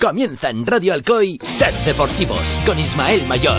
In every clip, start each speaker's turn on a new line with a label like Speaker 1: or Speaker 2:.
Speaker 1: Comienza en Radio Alcoy Ser Deportivos con Ismael Mayor.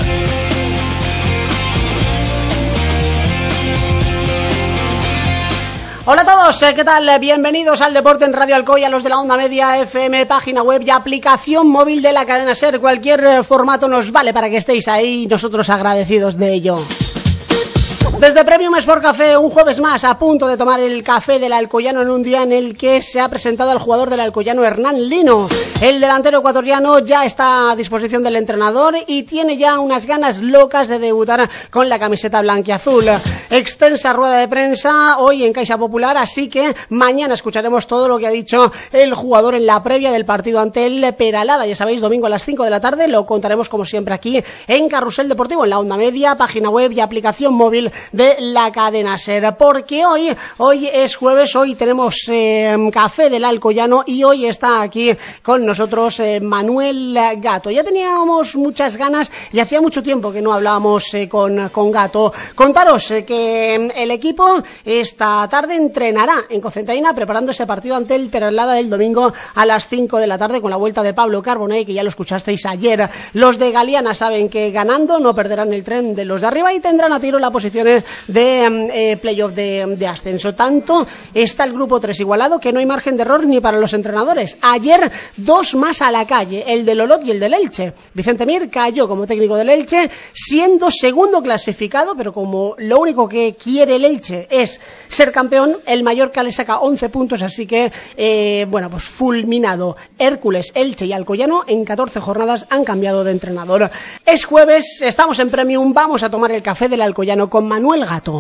Speaker 2: Hola a todos, ¿qué tal? Bienvenidos al Deporte en Radio Alcoy, a los de la Onda Media FM, página web y aplicación móvil de la cadena SER. Cualquier formato nos vale para que estéis ahí, nosotros agradecidos de ello. Desde Premium Sport Café, un jueves más, a punto de tomar el café del Alcoyano en un día en el que se ha presentado al jugador del Alcoyano, Hernán Lino. El delantero ecuatoriano ya está a disposición del entrenador y tiene ya unas ganas locas de debutar con la camiseta blanquiazul. Extensa rueda de prensa hoy en Caixa Popular, así que mañana escucharemos todo lo que ha dicho el jugador en la previa del partido ante el Peralada. Ya sabéis, domingo a las 5 de la tarde, lo contaremos como siempre aquí en Carrusel Deportivo, en la Onda Media, página web y aplicación móvil de la cadena SER, porque hoy es jueves, hoy tenemos café del Alcoyano y hoy está aquí con nosotros Manuel Gato. Ya teníamos muchas ganas y hacía mucho tiempo que no hablábamos con Gato. Contaros que el equipo esta tarde entrenará en Cocentaina preparando ese partido ante el Peralada del domingo a las 5 de la tarde con la vuelta de Pablo Carbonell, que ya lo escuchasteis ayer. Los de Galiana saben que ganando no perderán el tren de los de arriba y tendrán a tiro las posiciones de playoff de ascenso. Tanto está el grupo 3 igualado que no hay margen de error ni para los entrenadores. Ayer dos más a la calle, el del Olot y el del Elche. Vicente Mir cayó como técnico del Elche, siendo segundo clasificado, pero como lo único que quiere el Elche es ser campeón, el Mallorca le saca 11 puntos, así que pues fulminado. Hércules, Elche y Alcoyano en 14 jornadas han cambiado de entrenador. Es jueves, estamos en Premium, vamos a tomar el café del Alcoyano con Manuel Gato.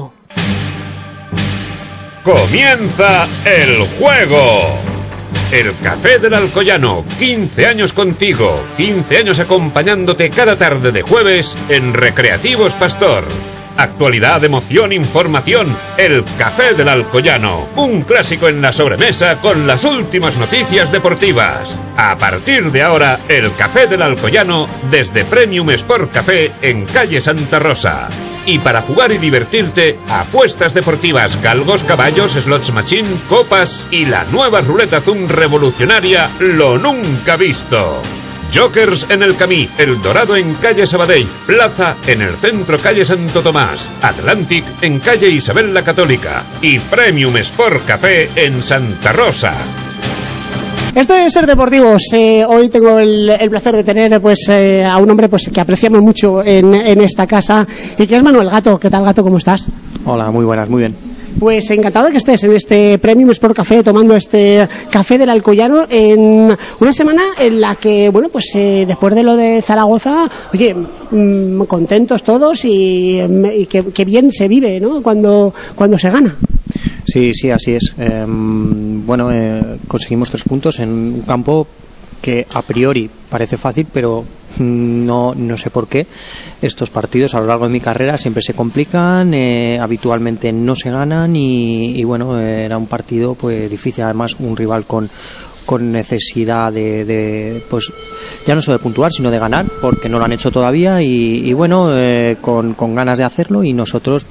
Speaker 3: Comienza el juego. El Café del Alcoyano, 15 años contigo, 15 años acompañándote cada tarde de jueves en Recreativos Pastor. Actualidad, emoción, información. El Café del Alcoyano, un clásico en la sobremesa con las últimas noticias deportivas. A partir de ahora, el Café del Alcoyano desde Premium Sport Café en calle Santa Rosa. Y para jugar y divertirte, apuestas deportivas, galgos, caballos, slots machine, copas y la nueva ruleta Zoom revolucionaria, lo nunca visto. Jokers en el Camí, El Dorado en calle Sabadell, Plaza en el centro calle Santo Tomás, Atlantic en calle Isabel la Católica y Premium Sport Café en Santa Rosa.
Speaker 2: Esto es Ser Deportivos. Hoy tengo el placer de tener a un hombre que apreciamos mucho en esta casa y que es Manuel Gato. ¿Qué tal, Gato? ¿Cómo estás?
Speaker 4: Hola, muy buenas, muy bien.
Speaker 2: Pues encantado de que estés en este Premium Sport Café tomando este café del Alcoyano en una semana en la que, después de lo de Zaragoza, contentos todos y que bien se vive, ¿no? Cuando se gana.
Speaker 4: Sí, así es. Conseguimos 3 puntos en un campo que a priori parece fácil, pero no sé por qué estos partidos a lo largo de mi carrera siempre se complican, habitualmente no se ganan y era un partido difícil, además un rival con necesidad de ya no solo de puntuar sino de ganar, porque no lo han hecho todavía con ganas de hacerlo y nosotros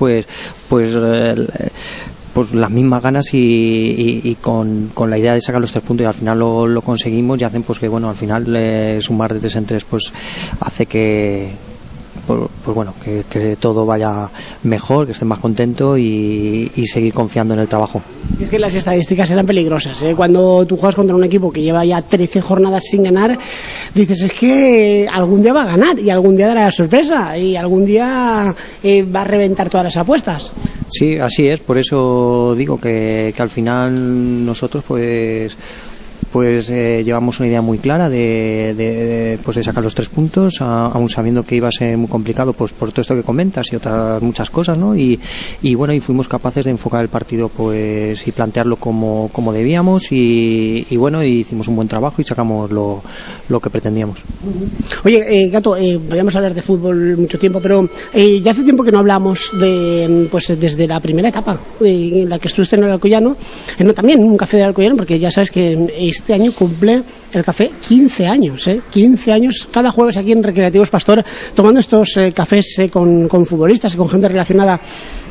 Speaker 4: las mismas ganas y con la idea de sacar los 3 puntos y al final lo conseguimos y hacen que al final sumar de 3 en 3 hace que todo vaya mejor, que estén más contentos y seguir confiando en el trabajo.
Speaker 2: Es que las estadísticas eran peligrosas, ¿eh? Cuando tú juegas contra un equipo que lleva ya 13 jornadas sin ganar, dices, es que algún día va a ganar y algún día dará la sorpresa y algún día va a reventar todas las apuestas.
Speaker 4: Sí, así es, por eso digo que al final nosotros llevamos una idea muy clara de sacar los 3 puntos, aún sabiendo que iba a ser muy complicado por todo esto que comentas y otras muchas cosas, ¿no? Y fuimos capaces de enfocar el partido y plantearlo como debíamos y hicimos un buen trabajo y sacamos lo que pretendíamos.
Speaker 2: Oye, Gato, podríamos hablar de fútbol mucho tiempo, pero ya hace tiempo que no hablamos desde la primera etapa en la que estuviste en el Alcoyano, también un café del Alcoyano, porque ya sabes que este año cumple el café 15 años, 15 años cada jueves aquí en Recreativos Pastor tomando estos cafés con futbolistas y con gente relacionada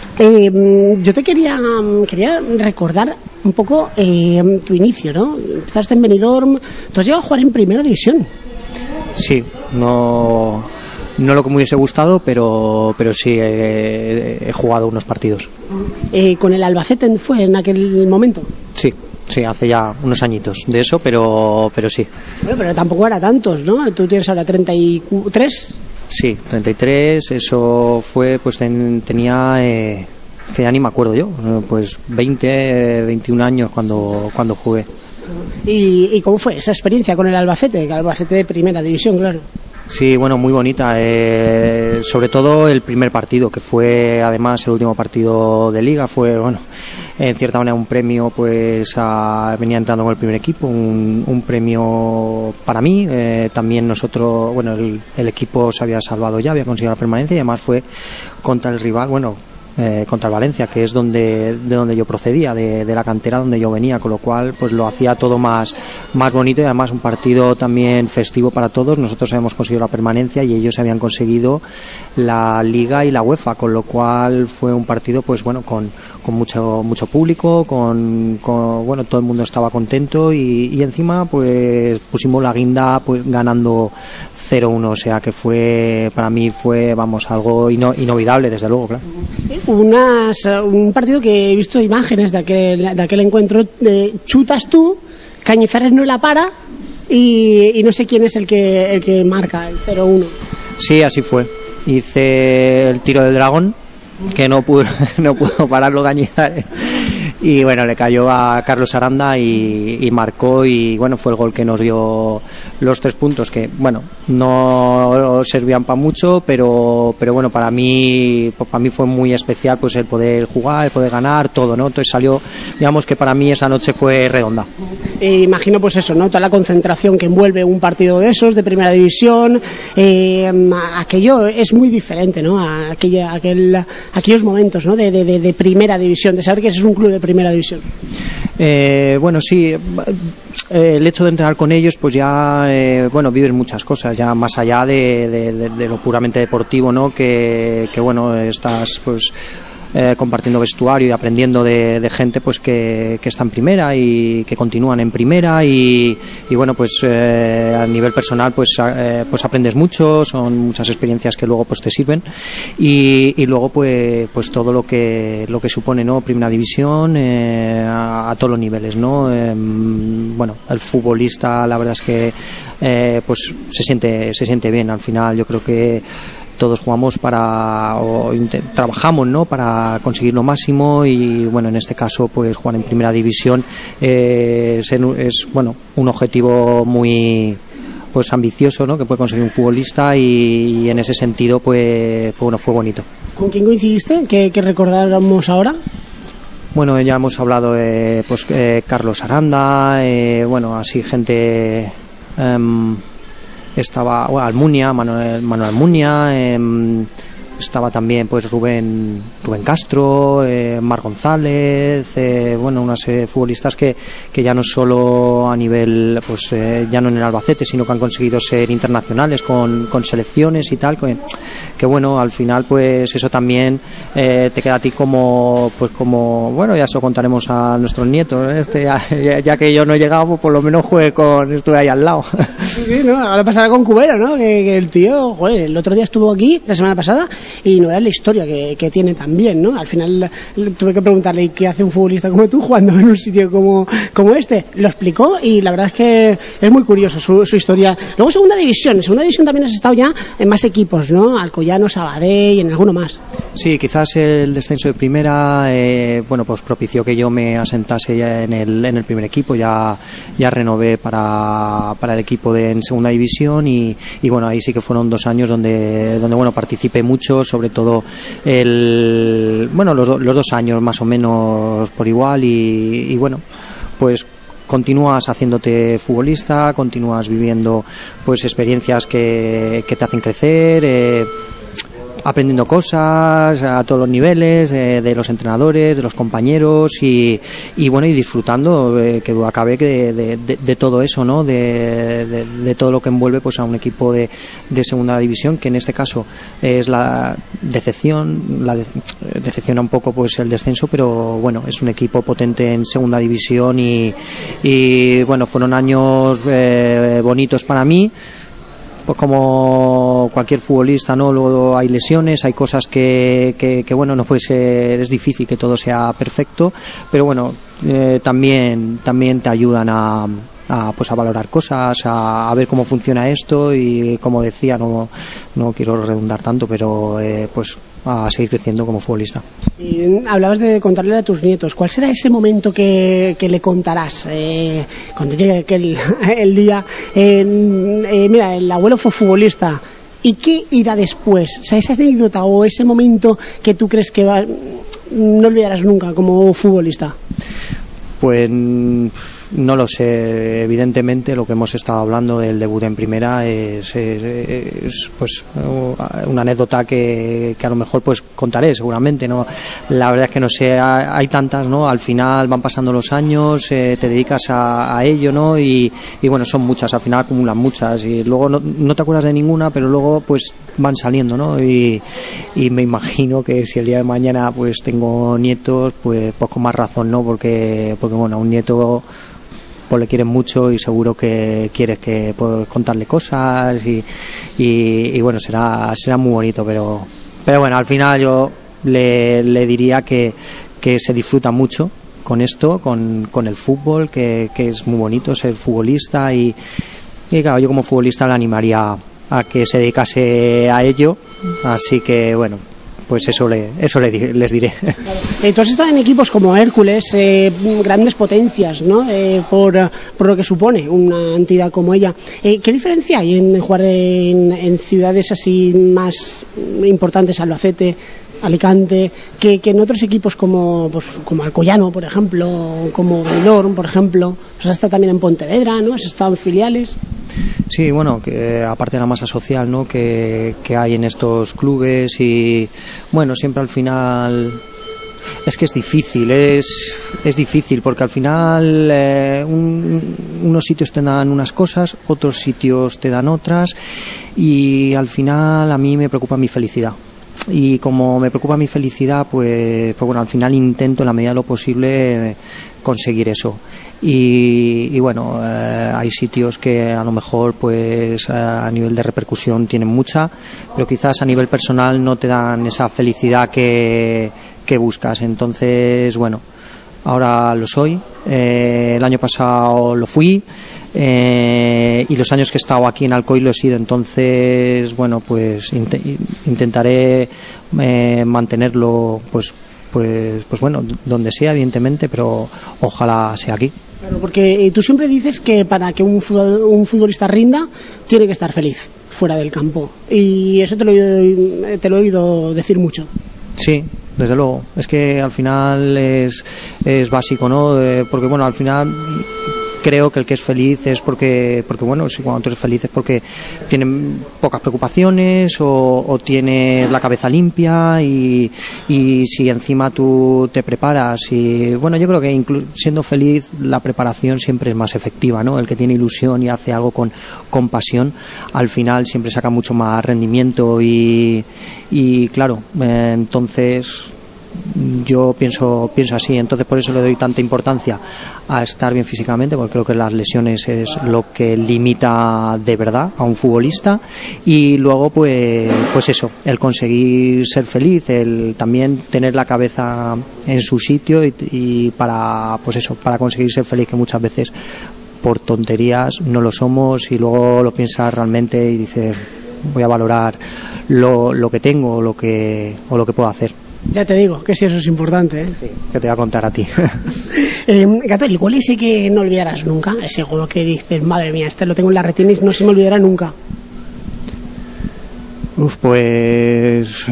Speaker 2: Yo te quería recordar un poco tu inicio, ¿no? Empezaste en Benidorm, tú has llegado a jugar en primera división.
Speaker 4: Sí, no lo que me hubiese gustado, pero sí he jugado unos partidos.
Speaker 2: ¿Con el Albacete fue en aquel momento?
Speaker 4: Sí, hace ya unos añitos de eso, pero sí.
Speaker 2: Bueno, pero tampoco era tantos, ¿no? Tú tienes ahora 33.
Speaker 4: Sí, 33, eso fue, pues tenía, que ya ni me acuerdo yo, pues 20, 21 años cuando jugué.
Speaker 2: ¿Y cómo fue esa experiencia con el Albacete? El Albacete de primera división, claro.
Speaker 4: Sí, bueno, muy bonita, sobre todo el primer partido, que fue además el último partido de Liga, fue, bueno, en cierta manera un premio, pues venía entrando con el primer equipo, un premio para mí, también nosotros, bueno, el equipo se había salvado ya, había conseguido la permanencia y además fue contra el rival, bueno, contra el Valencia, que es de donde yo procedía, de la cantera donde yo venía, con lo cual pues lo hacía todo más bonito y además un partido también festivo para todos. Nosotros habíamos conseguido la permanencia y ellos habían conseguido la Liga y la UEFA, con lo cual fue un partido pues bueno con mucho público, con bueno, todo el mundo estaba contento y encima pues pusimos la guinda pues ganando 0-1, o sea que para mí fue vamos algo inolvidable, desde luego, claro.
Speaker 2: Un partido que he visto imágenes de aquel encuentro, chutas tú, Cañizares no la para y no sé quién es el que marca el 0-1.
Speaker 4: Sí, así fue. Hice el tiro del dragón, que no pudo pararlo Cañizares. Y bueno, le cayó a Carlos Aranda y marcó, y bueno, fue el gol que nos dio los 3 puntos, que bueno, no servían para mucho, pero bueno, para mí fue muy especial pues el poder jugar, el poder ganar, todo, ¿no? Entonces salió, digamos que para mí esa noche fue redonda.
Speaker 2: Imagino pues eso, ¿no? Toda la concentración que envuelve un partido de esos, de primera división, aquello es muy diferente, ¿no? A aquellos momentos, ¿no? De primera división, de saber que ese es un club de primera división.
Speaker 4: Bueno, sí, el hecho de entrenar con ellos pues ya bueno, viven muchas cosas ya más allá de lo puramente deportivo, ¿no? Que bueno, estás pues compartiendo vestuario y aprendiendo de gente pues que está en primera y que continúan en primera y bueno, pues a nivel personal pues aprendes mucho, son muchas experiencias que luego pues te sirven y luego pues todo lo que supone, ¿no? Primera división a todos los niveles, ¿no? Bueno, el futbolista la verdad es que pues se siente bien. Al final yo creo que todos jugamos trabajamos, ¿no? Para conseguir lo máximo y bueno, en este caso pues jugar en primera división es bueno, un objetivo muy pues ambicioso, ¿no? Que puede conseguir un futbolista y en ese sentido pues bueno, fue bonito.
Speaker 2: ¿Con quién coincidiste? ¿Qué recordáramos ahora?
Speaker 4: Bueno, ya hemos hablado de pues Carlos Aranda, bueno, así gente estaba Almunia, Manuel Almunia, estaba también pues Rubén Castro, Mar González, bueno, unas futbolistas que ya no solo a nivel pues ya no en el Albacete, sino que han conseguido ser internacionales con selecciones y tal, que bueno, al final pues eso también te queda a ti como bueno, ya eso contaremos a nuestros nietos, ya que yo no he llegado, pues por lo menos estuve ahí al lado.
Speaker 2: Sí, ¿no? Ahora pasará con Cubero, ¿no? Que el tío, joder, el otro día estuvo aquí, la semana pasada, y no era la historia que tiene también, ¿no? Al final tuve que preguntarle qué hace un futbolista como tú jugando en un sitio como este. Lo explicó y la verdad es que es muy curioso su historia. Luego segunda división también has estado ya en más equipos, ¿no? Alcoyano, Sabadell y en alguno más.
Speaker 4: Sí, quizás el descenso de primera bueno, pues propició que yo me asentase ya en el primer equipo, ya renové para el equipo en segunda división y bueno, ahí sí que fueron 2 años donde bueno, participé mucho, sobre todo los 2 años más o menos por igual y bueno, pues continúas haciéndote futbolista, continúas viviendo pues experiencias que te hacen crecer, aprendiendo cosas a todos los niveles, de los entrenadores, de los compañeros y bueno, y disfrutando que acabe de todo eso, ¿no? De todo lo que envuelve pues a un equipo de segunda división, que en este caso es la decepciona un poco pues el descenso, pero bueno, es un equipo potente en segunda división y bueno, fueron años bonitos para mí. Pues como cualquier futbolista, ¿no? Luego hay lesiones, hay cosas que bueno, no puede ser, es difícil que todo sea perfecto, pero bueno, también te ayudan a valorar cosas, a ver cómo funciona esto y, como decía, no quiero redundar tanto, pero pues a seguir creciendo como futbolista.
Speaker 2: Y hablabas de contarle a tus nietos. ¿Cuál será ese momento que le contarás cuando llegue el día? Mira, el abuelo fue futbolista. ¿Y qué irá después? O sea, esa anécdota o ese momento que tú crees que no olvidarás nunca como futbolista. Pues no lo sé. Evidentemente lo que hemos estado hablando del debut en primera es pues una anécdota que a lo mejor pues contaré seguramente, ¿no? La verdad es que no sé, hay tantas, ¿no? Al final van pasando los años, te dedicas a ello, ¿no? Y bueno, son muchas, al final acumulan muchas y luego no te acuerdas de ninguna, pero luego pues van saliendo, ¿no? Y me imagino que si el día de mañana pues tengo nietos, pues con más razón, ¿no? Porque bueno, a un nieto pues le quieres mucho y seguro que quieres que pues, contarle cosas y bueno, será muy bonito, pero bueno, al final yo le diría que se disfruta mucho con esto, con el fútbol, que es muy bonito ser futbolista y claro, yo como futbolista le animaría a que se dedicase a ello, así que bueno, pues eso les diré. Tú has estado en equipos como Hércules, grandes potencias, ¿no? Por lo que supone una entidad como ella. ¿Qué diferencia hay en jugar en ciudades así más importantes, Albacete, Alicante, que en otros equipos como Alcoyano, por ejemplo, como Benidorm, por ejemplo? Has estado también en Pontevedra, ¿no? Has estado en filiales. Sí, bueno, que aparte de la masa social, ¿no? que hay en estos clubes y bueno, siempre al final es que es difícil porque al final unos sitios te dan unas cosas, otros sitios te dan otras y al final a mí me preocupa mi felicidad. Y como me preocupa mi felicidad, pues bueno, al final intento en la medida de lo posible conseguir eso. Y bueno, hay sitios que a lo mejor pues a nivel de repercusión tienen mucha, pero quizás a nivel personal no te dan esa felicidad que buscas. Entonces, bueno, ahora lo soy, el año pasado lo fui, y los años que he estado aquí en Alcoy lo he sido. Entonces, bueno, pues intentaré mantenerlo pues bueno, donde sea, evidentemente, pero ojalá sea aquí. Claro, porque tú siempre dices que para que un futbolista rinda tiene que estar feliz fuera del campo, y eso te lo he oído decir mucho. Sí, desde luego, es que al final es básico, ¿no? Porque bueno, al final creo que el que es feliz es porque bueno, si cuando tú eres feliz es porque tiene pocas preocupaciones o tiene la cabeza limpia y si encima tú te preparas y bueno, yo creo que siendo feliz la preparación siempre es más efectiva, ¿no? El que tiene ilusión y hace algo con pasión, al final siempre saca mucho más rendimiento y claro, entonces yo pienso así. Entonces por eso le doy tanta importancia a estar bien físicamente, porque creo que las lesiones es lo que limita de verdad a un futbolista, y luego pues eso, el conseguir ser feliz, el también tener la cabeza en su sitio y para pues eso, para conseguir ser feliz, que muchas veces por tonterías no lo somos y luego lo piensas realmente y dices voy a valorar lo que tengo o lo que puedo hacer. Ya te digo que sí, eso es importante, ¿eh? Sí, que te voy a contar a ti. Gato, el gol ese que no olvidarás nunca, ese gol que dices, madre mía, este lo tengo en la retina y no se me olvidará nunca. Pues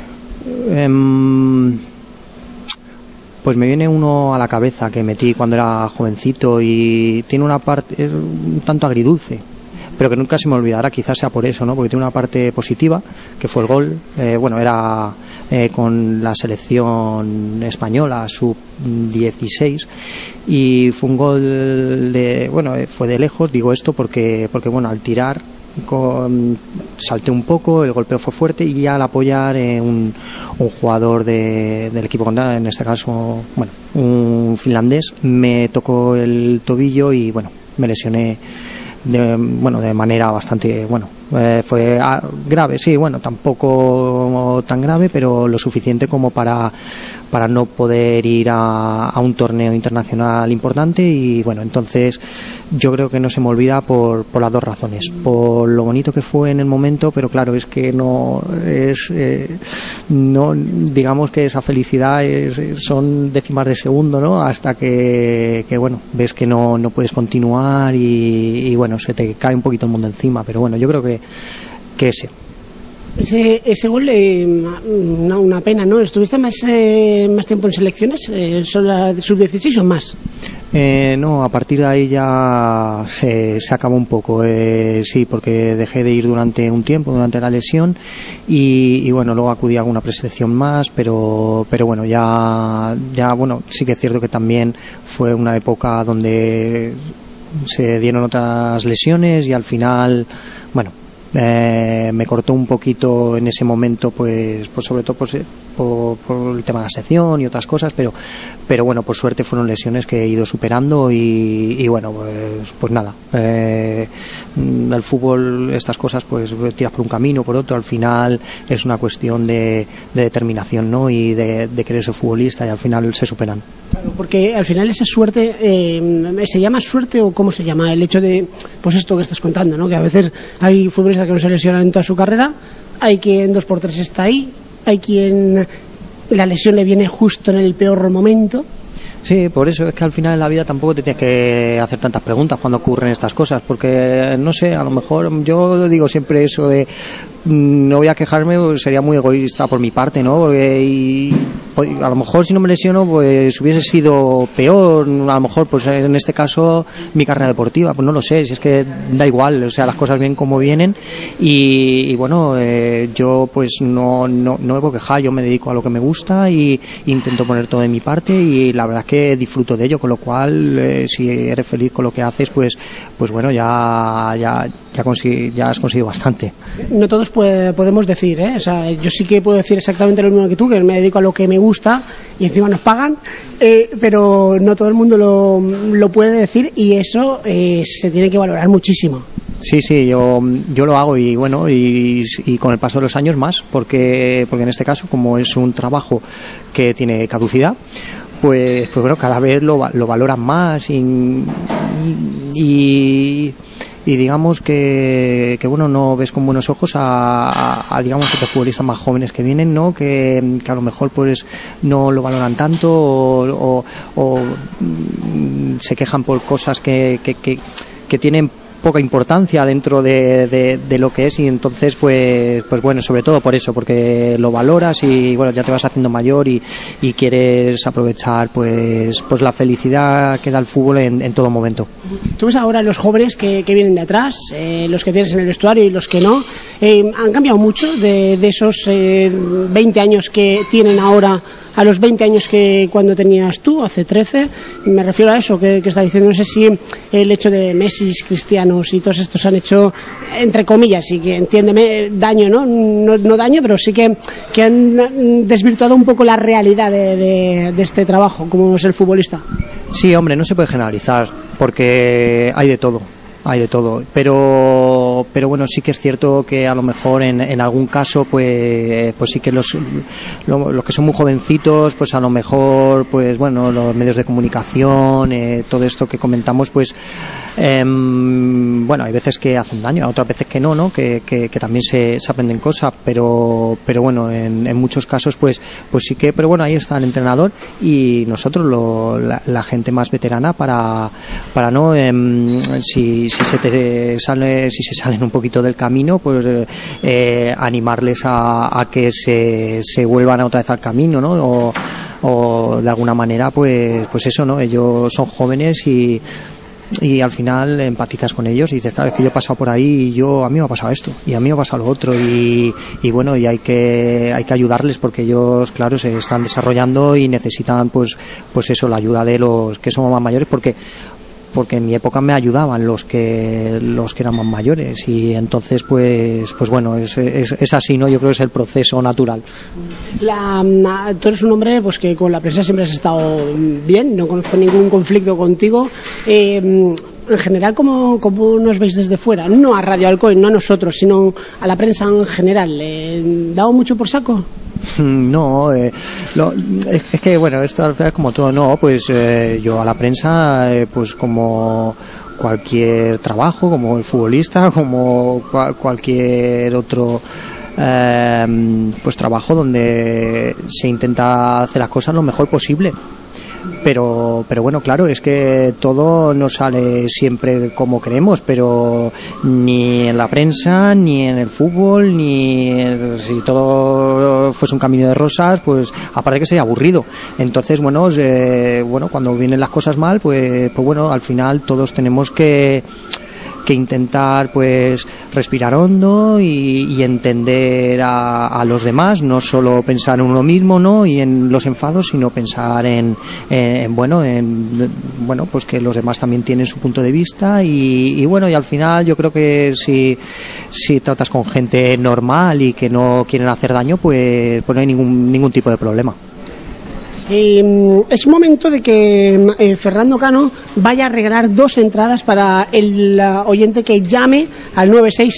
Speaker 2: me viene uno a la cabeza que metí cuando era jovencito y tiene una parte, es un tanto agridulce,
Speaker 4: pero que nunca se me olvidará, quizás sea por eso, ¿no? Porque tiene una parte positiva, que fue el gol, era con la selección española sub-16 y fue un gol fue de lejos, digo esto porque al tirar salté un poco, el golpeo fue fuerte y ya al apoyar un jugador del equipo contrario, en este caso un finlandés, me tocó el tobillo y me lesioné de manera bastante fue grave, sí, tampoco tan grave, pero lo suficiente como para no poder ir a un torneo internacional importante. Y entonces yo creo que no se me olvida por las dos razones: por lo bonito que fue en el momento, pero claro, es que no es no digamos que esa felicidad son décimas de segundo, ¿no? Hasta que ves que no puedes continuar y se te cae un poquito el mundo encima. Pero yo creo que ese
Speaker 2: gol, una pena, ¿no? ¿Estuviste más tiempo en selecciones? ¿Son la sub-16 o más?
Speaker 4: No, a partir de ahí ya se acabó un poco, sí, porque dejé de ir durante un tiempo, durante la lesión, y luego acudí a alguna preselección más, pero ya sí que es cierto que también fue una época donde se dieron otras lesiones y al final me cortó un poquito en ese momento, pues sobre todo por el tema de la sección y otras cosas, pero por suerte fueron lesiones que he ido superando y pues nada, el fútbol, estas cosas, pues tiras por un camino, por otro, al final es una cuestión de determinación, ¿no? Y de querer ser futbolista, y al final se superan.
Speaker 2: Claro, porque al final esa suerte, ¿se llama suerte o cómo se llama? El hecho de, pues esto que estás contando, ¿no? Que a veces hay futbolistas que no se lesionan en toda su carrera, hay quien 2x3 está ahí, hay quien la lesión le viene justo en el peor momento.
Speaker 4: Sí, por eso es que al final en la vida tampoco te tienes que hacer tantas preguntas cuando ocurren estas cosas, porque no sé, a lo mejor yo digo siempre eso de no voy a quejarme, pues sería muy egoísta por mi parte, ¿no? Porque a lo mejor si no me lesiono pues hubiese sido peor, a lo mejor pues en este caso mi carrera deportiva, pues no lo sé, si es que da igual, o sea, las cosas vienen como vienen y yo pues no me puedo quejar, yo me dedico a lo que me gusta y intento poner todo de mi parte y la verdad es que disfruto de ello, con lo cual si eres feliz con lo que haces, pues ya has conseguido bastante.
Speaker 2: No todos podemos decir, o sea, yo sí que puedo decir exactamente lo mismo que tú, que me dedico a lo que me gusta y encima nos pagan, pero no todo el mundo lo puede decir y eso se tiene que valorar muchísimo.
Speaker 4: Sí, yo lo hago y y con el paso de los años más, porque en este caso, como es un trabajo que tiene caducidad, pues cada vez lo valoran más y digamos que no ves con buenos ojos a digamos otros futbolistas más jóvenes que vienen, ¿no? Que a lo mejor pues no lo valoran tanto o se quejan por cosas que tienen poca importancia dentro de lo que es, y entonces pues sobre todo por eso, porque lo valoras y ya te vas haciendo mayor y quieres aprovechar pues la felicidad que da el fútbol en todo momento.
Speaker 2: Tú ves ahora los jóvenes que vienen de atrás, los que tienes en el vestuario y los que no, han cambiado mucho de esos 20 años que tienen ahora a los 20 años que cuando tenías tú, hace 13, me refiero a eso que está diciendo. No sé si el hecho de Messi, Cristianos y todos estos han hecho, entre comillas, y que entiéndeme, daño, no daño, pero sí que han desvirtuado un poco la realidad de este trabajo, como es el futbolista.
Speaker 4: Sí, hombre, no se puede generalizar, porque hay de todo, pero sí que es cierto que a lo mejor en algún caso pues sí que los que son muy jovencitos, pues a lo mejor pues los medios de comunicación, todo esto que comentamos, pues hay veces que hacen daño, otras veces que no, que también se aprenden cosas, pero en muchos casos pues sí que, pero ahí está el entrenador y nosotros la gente más veterana para no si se salen un poquito del camino, pues animarles a que se vuelvan otra vez al camino, ¿no? O de alguna manera pues eso, ¿no? Ellos son jóvenes y y al final empatizas con ellos y dices, claro, es que yo he pasado por ahí y a mí me ha pasado esto y a mí me ha pasado lo otro y bueno, y hay que ayudarles porque ellos, claro, se están desarrollando y necesitan pues eso, la ayuda de los que somos más mayores, porque en mi época me ayudaban los que eran más mayores, y entonces pues bueno, es así, ¿no? Yo creo que es el proceso natural.
Speaker 2: Tú eres un hombre pues que con la prensa siempre has estado bien, no conozco ningún conflicto contigo. En general, ¿cómo nos veis desde fuera? No a Radio Alcoy, no a nosotros, sino a la prensa en general. ¿Dado mucho por saco?
Speaker 4: No, es que bueno, esto al final como todo, no, pues yo a la prensa, pues como cualquier trabajo, como el futbolista, como cualquier otro pues trabajo donde se intenta hacer las cosas lo mejor posible. Pero bueno, claro, es que todo no sale siempre como queremos, pero ni en la prensa, ni en el fútbol, si todo fuese un camino de rosas, pues aparte que sería aburrido. Entonces, bueno, cuando vienen las cosas mal, pues bueno, al final todos tenemos que intentar pues respirar hondo y entender a los demás, no solo pensar en uno mismo, ¿no? Y en los enfados, sino pensar en pues que los demás también tienen su punto de vista y bueno, y al final yo creo que si tratas con gente normal y que no quieren hacer daño, pues no hay ningún tipo de problema.
Speaker 2: Es momento de que Fernando Cano vaya a regalar 2 entradas para el oyente que llame al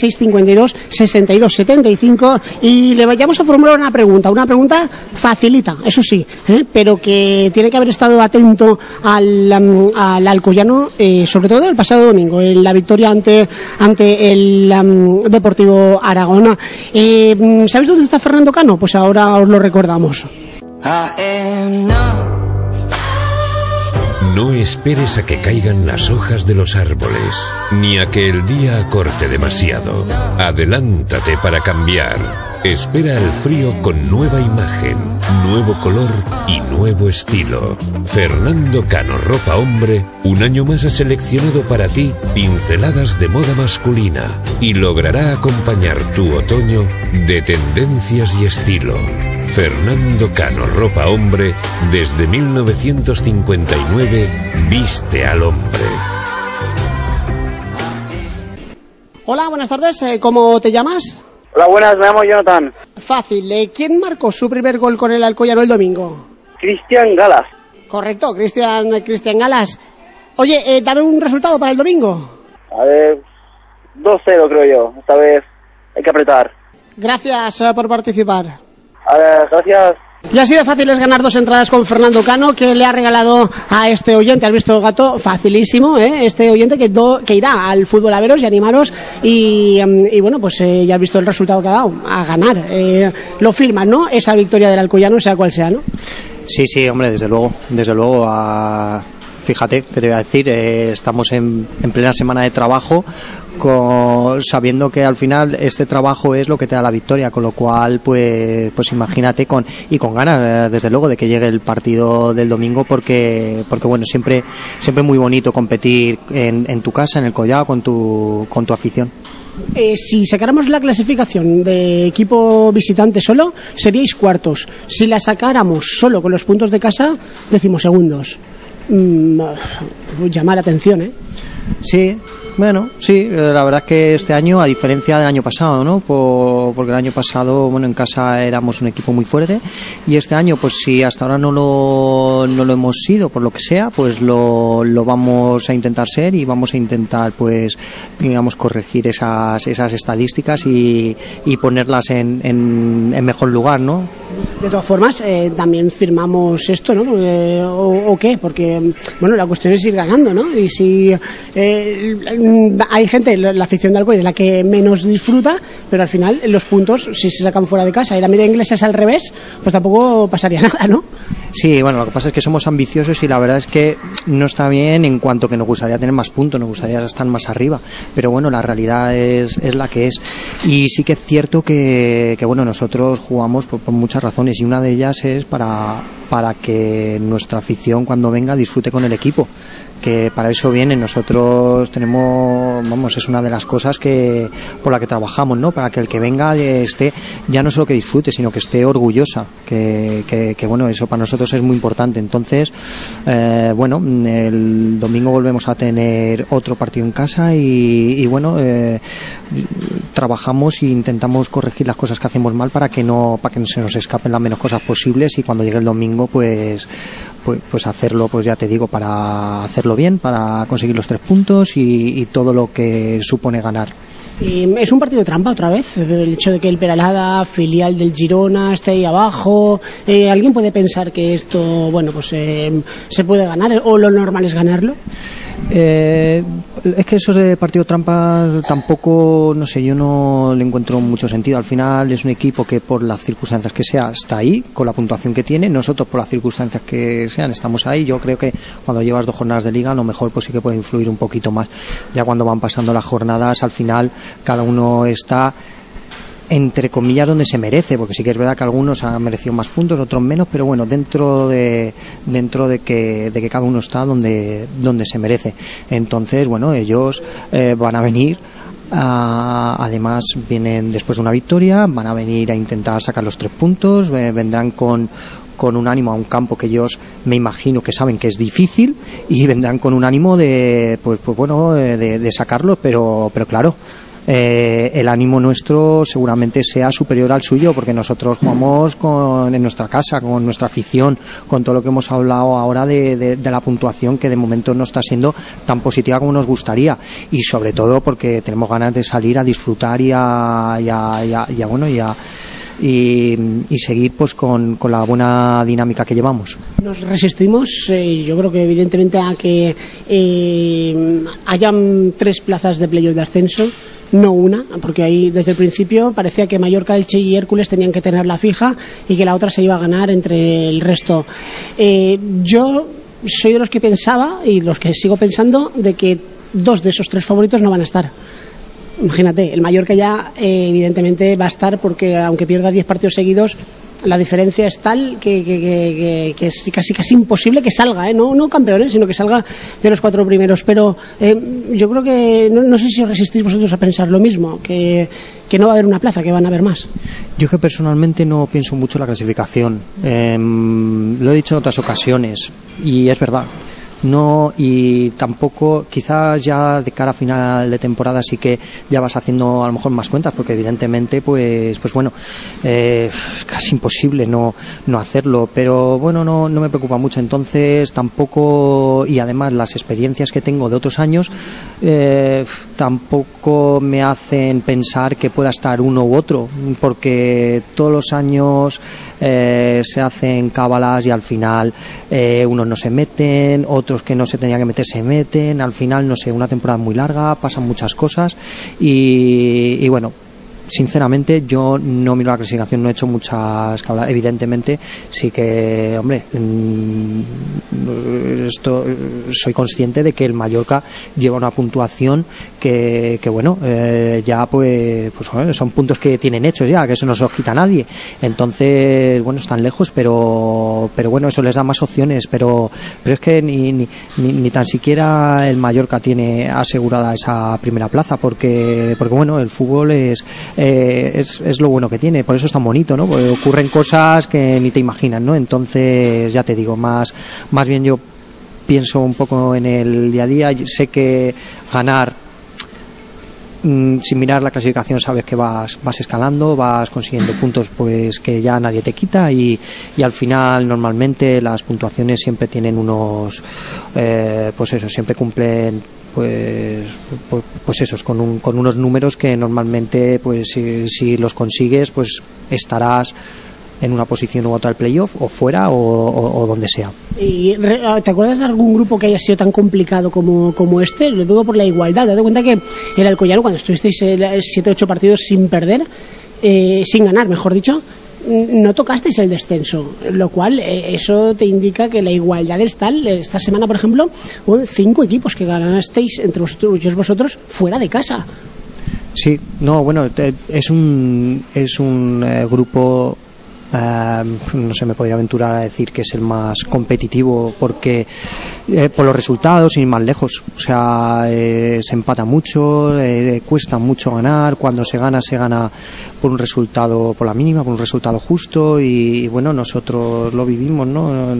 Speaker 2: 966526275 y le vayamos a formular una pregunta facilita, eso sí, pero que tiene que haber estado atento al alcoyano, sobre todo el pasado domingo, en la victoria ante el Deportivo Aragón. ¿Sabéis dónde está Fernando Cano? Pues ahora os lo recordamos.
Speaker 3: No esperes a que caigan las hojas de los árboles, ni a que el día acorte demasiado. Adelántate para cambiar. Espera el frío con nueva imagen, nuevo color y nuevo estilo. Fernando Cano Ropa Hombre, un año más ha seleccionado para ti pinceladas de moda masculina y logrará acompañar tu otoño de tendencias y estilo. Fernando Cano Ropa Hombre, desde 1959, viste al hombre.
Speaker 2: Hola, buenas tardes, ¿cómo te llamas?
Speaker 5: Hola, buenas, me llamo Jonathan.
Speaker 2: Fácil, ¿quién marcó su primer gol con el Alcoyano el domingo?
Speaker 5: Cristian Galas.
Speaker 2: Correcto, Cristian Galas. Oye, dame un resultado para el domingo.
Speaker 5: A ver, 2-0 creo yo, esta vez hay que apretar.
Speaker 2: Gracias por participar.
Speaker 5: A ver, gracias.
Speaker 2: Y así de fácil es ganar 2 entradas con Fernando Cano, que le ha regalado a este oyente. ¿Has visto, Gato? Facilísimo, este oyente que irá al Fútbol Averos y animaros. Y bueno, pues ya has visto el resultado que ha dado, a ganar. Lo firman, ¿no? Esa victoria del Alcoyano, sea cual sea, ¿no?
Speaker 4: Sí, hombre, desde luego. Fíjate, que te voy a decir, estamos en plena semana de trabajo, sabiendo que al final este trabajo es lo que te da la victoria, con lo cual pues imagínate con ganas, desde luego, de que llegue el partido del domingo, porque bueno, siempre muy bonito competir en tu casa, en el Collao, con tu afición.
Speaker 2: Si sacáramos la clasificación de equipo visitante solo, seríais cuartos. Si la sacáramos solo con los puntos de casa, decimosegundos. Llama la atención,
Speaker 4: Sí, bueno, sí, la verdad es que este año, a diferencia del año pasado, ¿no? Porque el año pasado, bueno, en casa éramos un equipo muy fuerte, y este año, pues si hasta ahora no lo hemos sido, por lo que sea, pues lo vamos a intentar ser, y vamos a intentar, pues, digamos, corregir esas estadísticas y ponerlas en mejor lugar, ¿no?
Speaker 2: De todas formas, también firmamos esto, ¿no? ¿O qué? Porque, bueno, la cuestión es ir ganando, ¿no? Y si hay gente, la afición de Alcoy es la que menos disfruta, pero al final los puntos, si se sacan fuera de casa y la media inglesa es al revés, pues tampoco pasaría nada, ¿no?
Speaker 4: Sí, bueno, lo que pasa es que somos ambiciosos y la verdad es que no está bien, en cuanto que nos gustaría tener más puntos, nos gustaría estar más arriba, pero bueno, la realidad es la que es. Y sí que es cierto que bueno, nosotros jugamos por muchas razones, y una de ellas es para que nuestra afición, cuando venga, disfrute con el equipo, que para eso vienen. Nosotros tenemos, vamos, es una de las cosas que por la que trabajamos, ¿no? Para que el que venga esté, ya no solo que disfrute, sino que esté orgullosa, que bueno, eso para nosotros es muy importante. Entonces, bueno, el domingo volvemos a tener otro partido en casa y bueno, trabajamos e intentamos corregir las cosas que hacemos mal para que no se nos escapen las menos cosas posibles, y cuando llegue el domingo pues hacerlo, pues ya te digo, para hacerlo bien, para conseguir los 3 puntos y todo lo que supone ganar.
Speaker 2: Es un partido trampa otra vez, el hecho de que el Peralada, filial del Girona, esté ahí abajo. ¿Alguien puede pensar que esto, bueno, pues se puede ganar, o lo normal es ganarlo?
Speaker 4: Es que eso de partido trampa tampoco, no sé, yo no le encuentro mucho sentido. Al final es un equipo que por las circunstancias que sea está ahí, con la puntuación que tiene. Nosotros por las circunstancias que sean estamos ahí. Yo creo que cuando llevas 2 jornadas de liga a lo mejor pues sí que puede influir un poquito más. Ya cuando van pasando las jornadas, al final cada uno está entre comillas donde se merece, porque sí que es verdad que algunos han merecido más puntos, otros menos, pero bueno, dentro de que cada uno está donde se merece. Entonces, bueno, ellos van a venir, además vienen después de una victoria, van a venir a intentar sacar los 3 puntos, vendrán con un ánimo a un campo que ellos, me imagino, que saben que es difícil, y vendrán con un ánimo de sacarlos, pero claro, el ánimo nuestro seguramente sea superior al suyo, porque nosotros jugamos en nuestra casa, con nuestra afición, con todo lo que hemos hablado ahora de la puntuación, que de momento no está siendo tan positiva como nos gustaría, y sobre todo porque tenemos ganas de salir a disfrutar y seguir pues con la buena dinámica que llevamos.
Speaker 2: Nos resistimos, yo creo que evidentemente, a que hayan 3 plazas de playoff de ascenso, no una, porque ahí desde el principio parecía que Mallorca, Elche y Hércules tenían que tener la fija y que la otra se iba a ganar entre el resto. Yo soy de los que pensaba, y los que sigo pensando, de que 2 de esos 3 favoritos no van a estar. Imagínate, el Mallorca ya evidentemente va a estar, porque aunque pierda 10 partidos seguidos, la diferencia es tal que es casi imposible que salga, no campeones, sino que salga de los 4 primeros. Pero yo creo que no sé si os resistís vosotros a pensar lo mismo, que no va a haber una plaza, que van a haber más.
Speaker 4: Yo que personalmente no pienso mucho en la clasificación, lo he dicho en otras ocasiones y es verdad. No, y tampoco, quizás ya de cara a final de temporada sí que ya vas haciendo a lo mejor más cuentas, porque evidentemente pues bueno, casi imposible no hacerlo, pero bueno, no me preocupa mucho. Entonces tampoco, y además las experiencias que tengo de otros años tampoco me hacen pensar que pueda estar uno u otro, porque todos los años se hacen cábalas y al final unos no se meten, otros que no se tenían que meter se meten, al final, no sé, una temporada muy larga, pasan muchas cosas y bueno, sinceramente yo no miro la clasificación, no he hecho muchas cábalas. Evidentemente sí que, hombre, soy consciente de que el Mallorca lleva una puntuación que bueno, ya pues bueno, son puntos que tienen hechos ya, que eso no se los quita a nadie. Entonces, bueno, están lejos, pero bueno, eso les da más opciones, pero es que ni tan siquiera el Mallorca tiene asegurada esa primera plaza, porque bueno, el fútbol es lo bueno que tiene, por eso es tan bonito, ¿no? Porque ocurren cosas que ni te imaginas, ¿no? Entonces, ya te digo, más bien yo pienso un poco en el día a día. Sé que ganar, sin mirar la clasificación, sabes que vas escalando, vas consiguiendo puntos pues que ya nadie te quita, y al final normalmente las puntuaciones siempre tienen unos pues eso, siempre cumplen pues esos con unos números que normalmente pues si los consigues pues estarás en una posición u otra del playoff, o fuera, o donde sea. ¿Y
Speaker 2: te acuerdas de algún grupo que haya sido tan complicado como este? Lo digo por la igualdad. Date cuenta que el Alcoyano, cuando estuvisteis 7-8 partidos sin perder, sin ganar, mejor dicho, no tocasteis el descenso, lo cual eso te indica que la igualdad es tal. Esta semana, por ejemplo, hubo 5 equipos que ganasteis entre vosotros fuera de casa.
Speaker 4: Sí, no, bueno, es un grupo no sé, me podría aventurar a decir que es el más competitivo porque por los resultados, sin ir más lejos, o sea, se empata mucho, cuesta mucho ganar, cuando se gana por un resultado, por la mínima, por un resultado justo, y bueno, nosotros lo vivimos, ¿no?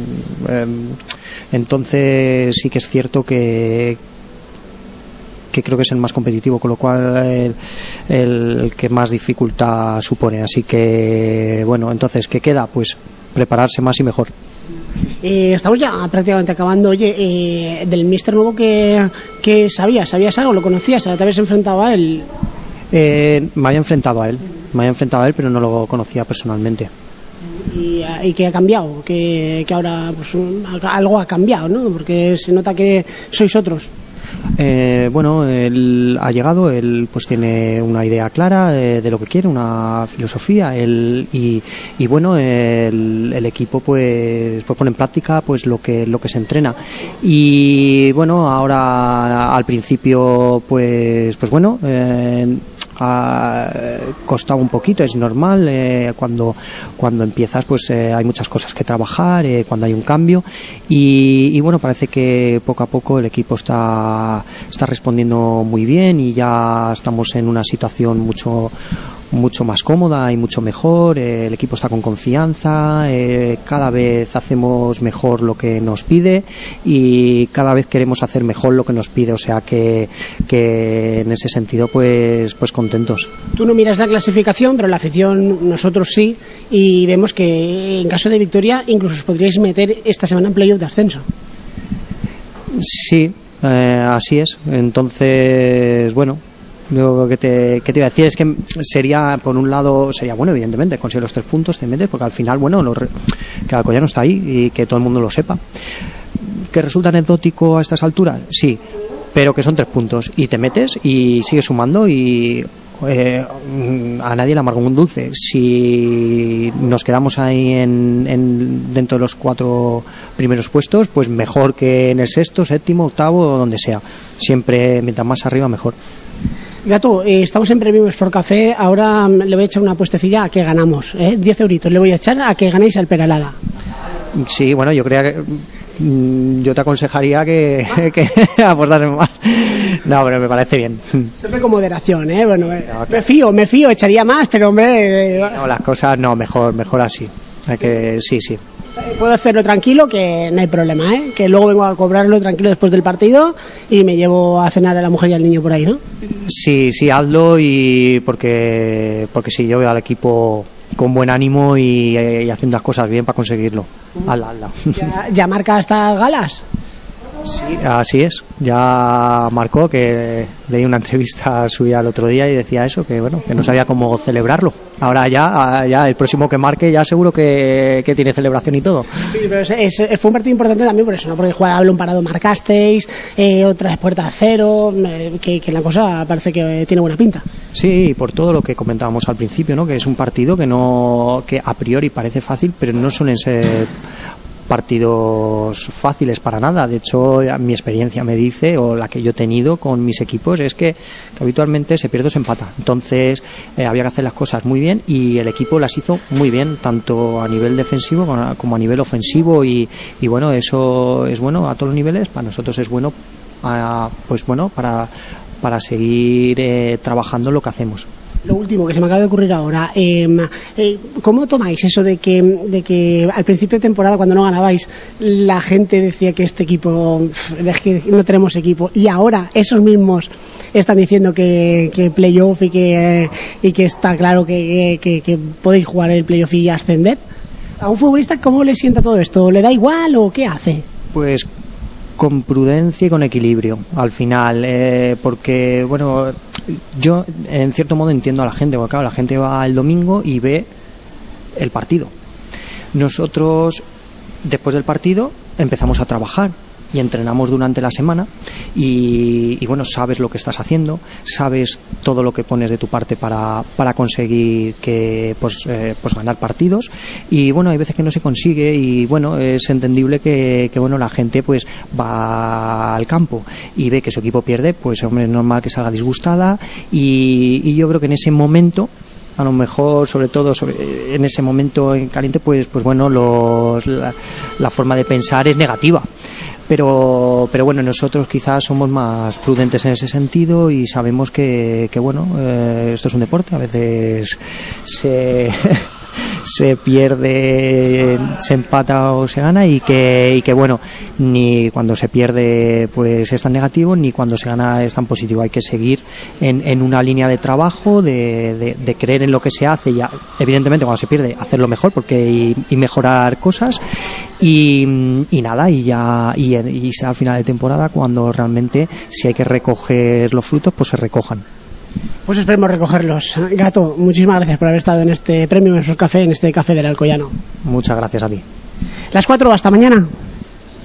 Speaker 4: Entonces sí que es cierto que creo que es el más competitivo, con lo cual el que más dificultad supone. Así que bueno, entonces, ¿qué queda? Pues prepararse más y mejor.
Speaker 2: Estamos ya prácticamente acabando. Oye, del míster nuevo, ¿qué sabías algo? ¿Lo conocías? ¿Te habías enfrentado a él?
Speaker 4: Me había enfrentado a él, pero no lo conocía personalmente.
Speaker 2: ¿Y qué ha cambiado? Que ahora pues, algo ha cambiado, ¿no? Porque se nota que sois otros.
Speaker 4: Bueno, él ha llegado, él pues tiene una idea clara de lo que quiere, una filosofía, y bueno, el equipo pues pone en práctica pues lo que se entrena. Y bueno, ahora al principio pues bueno, ha costado un poquito, es normal, cuando empiezas pues hay muchas cosas que trabajar, cuando hay un cambio, y bueno, parece que poco a poco el equipo está respondiendo muy bien y ya estamos en una situación mucho más cómoda y mucho mejor. El equipo está con confianza, cada vez hacemos mejor lo que nos pide y cada vez queremos hacer mejor lo que nos pide, o sea que en ese sentido pues contentos.
Speaker 2: Tú no miras la clasificación, pero la afición, nosotros sí, y vemos que en caso de victoria incluso os podríais meter esta semana en playoff de ascenso.
Speaker 4: Sí, así es. Entonces, bueno, lo que te iba a decir es que sería, por un lado, sería bueno, evidentemente, conseguir los 3 puntos, te metes, porque al final, bueno, que Alcoyano está ahí y que todo el mundo lo sepa. ¿Que resulta anecdótico a estas alturas? Sí, pero que son 3 puntos y te metes y sigues sumando y a nadie le amarga un dulce. Si nos quedamos ahí dentro de los 4 primeros puestos, pues mejor que en el 6º, 7º, 8º o donde sea. Siempre, mientras más arriba, mejor.
Speaker 2: Gato, estamos en Premium Sport Café. Ahora le voy a echar una puestecilla a que ganamos, 10 euritos le voy a echar a que ganéis al Peralada. Sí,
Speaker 4: bueno, yo creo que yo te aconsejaría que apostases más. No, pero me parece bien.
Speaker 2: Siempre con moderación, bueno, me fío, echaría más, pero hombre...
Speaker 4: No, las cosas no, mejor así. Hay que, sí.
Speaker 2: Puedo hacerlo tranquilo, que no hay problema, que luego vengo a cobrarlo tranquilo después del partido y me llevo a cenar a la mujer y al niño por ahí, ¿no?
Speaker 4: Sí, hazlo, y porque sí, yo veo al equipo con buen ánimo y haciendo las cosas bien para conseguirlo. Hazla.
Speaker 2: ¿Ya marca estas galas?
Speaker 4: Sí, así es. Ya marcó, que leí una entrevista suya el otro día y decía eso, que bueno, que no sabía cómo celebrarlo. Ahora ya el próximo que marque ya seguro que tiene celebración y todo.
Speaker 2: Sí, pero fue un partido importante también por eso, ¿no? Porque jugaba balón parado, marcasteis, otras puertas a cero, que la cosa parece que tiene buena pinta.
Speaker 4: Sí, por todo lo que comentábamos al principio, ¿no? Que es un partido que a priori parece fácil, pero no suelen ser partidos fáciles para nada. De hecho, mi experiencia me dice, o la que yo he tenido con mis equipos, es que habitualmente se pierde o se empata. Entonces había que hacer las cosas muy bien y el equipo las hizo muy bien, tanto a nivel defensivo como a nivel ofensivo, y bueno, eso es bueno a todos los niveles. Para nosotros es bueno, pues bueno, para seguir trabajando lo que hacemos.
Speaker 2: Lo último que se me acaba de ocurrir ahora, ¿cómo tomáis eso de que al principio de temporada, cuando no ganabais, la gente decía que este equipo, es que no tenemos equipo, y ahora esos mismos están diciendo que playoff y que está claro que podéis jugar el playoff y ascender? ¿A un futbolista cómo le sienta todo esto? ¿Le da igual o qué hace?
Speaker 4: Pues con prudencia y con equilibrio al final, porque bueno, yo en cierto modo entiendo a la gente, porque claro, la gente va el domingo y ve el partido. Nosotros después del partido empezamos a trabajar y entrenamos durante la semana y bueno, sabes lo que estás haciendo, sabes todo lo que pones de tu parte para conseguir que pues ganar partidos, y bueno, hay veces que no se consigue y bueno, es entendible que bueno, la gente pues va al campo y ve que su equipo pierde, pues hombre, es normal que salga disgustada, y yo creo que en ese momento a lo mejor, sobre todo en ese momento en caliente, pues bueno, la forma de pensar es negativa. Pero bueno, nosotros quizás somos más prudentes en ese sentido y sabemos que bueno, esto es un deporte, a veces se pierde, se empata o se gana, y que bueno, ni cuando se pierde pues es tan negativo, ni cuando se gana es tan positivo. Hay que seguir en una línea de trabajo, de creer en lo que se hace, ya evidentemente cuando se pierde hacerlo mejor y mejorar cosas, y nada, y sea al final de temporada cuando realmente, si hay que recoger los frutos, pues se recojan.
Speaker 2: Pues esperemos recogerlos. Gato, muchísimas gracias por haber estado en este premio Mejor Café, en este Café del Alcoyano.
Speaker 4: Muchas gracias a ti.
Speaker 2: Las 4, hasta mañana.